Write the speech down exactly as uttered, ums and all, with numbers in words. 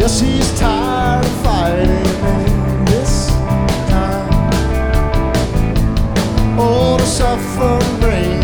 Yes, he's tired of fighting in this time. Oh, the suffering rain